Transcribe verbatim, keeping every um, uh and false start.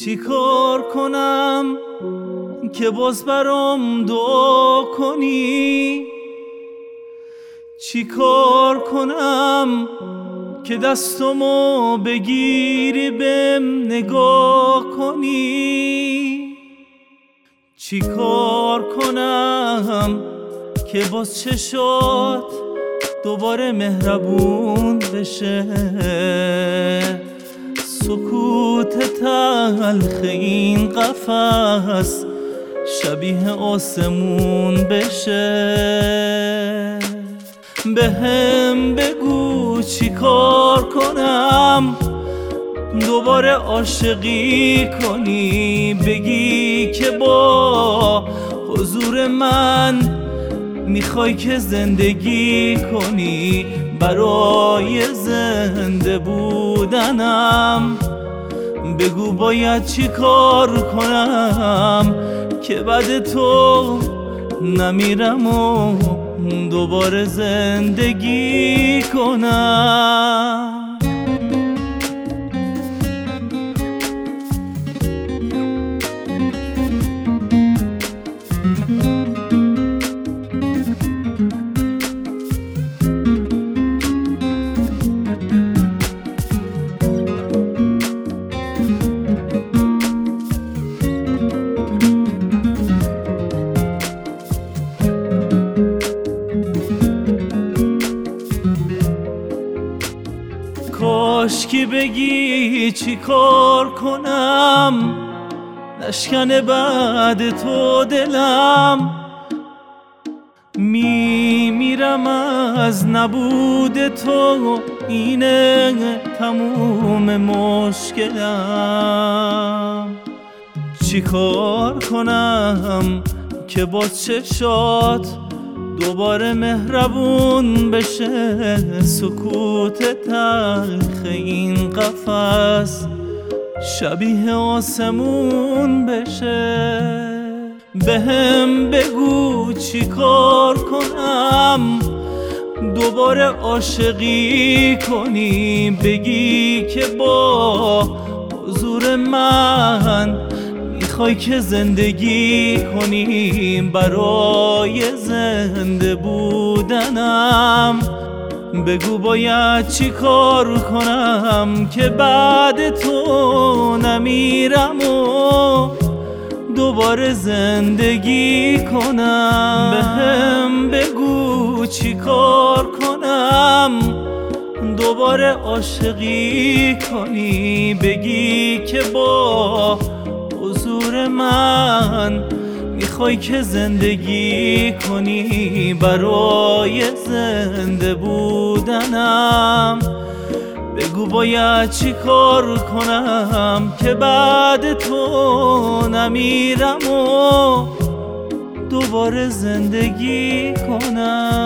چی کار کنم که باز برام دعا کنی؟ چی کار کنم که دستمو بگیری بهم نگاه کنی؟ چی کار کنم که باز چشات دوباره مهربون بشه، سکوت تلخ این قفس شبیه آسمون بشه؟ به هم بگو چی کار کنم دوباره عاشقی کنی، بگی که با حضور من میخوای که زندگی کنی. برای زنده بودنم بگو باید چی کار کنم که بعد تو نمیرم و دوباره زندگی کنم. کاشکی بگی چی کار کنم نشکنه بعد تو دلم، میمیرم از نبود تو، اینه تموم مشکلم. چی کار کنم که با چشات دوباره مهربون بشه، سکوت تلخ این قفس شبیه آسمون بشه؟ به هم بگو چی کار کنم دوباره عاشقی کنی، بگی که با حضور من میخوای که زندگی کنی. برای زنده بودنم بگو باید چی کار کنم که بعد تو نمیرم و دوباره زندگی کنم. به هم بگو چی کار کنم دوباره عاشقی کنی، بگی که با حضور من میخوای که زندگی کنی. برای زنده بودنم بگو باید چی کار کنم که بعد تو نمیرم و دوباره زندگی کنم.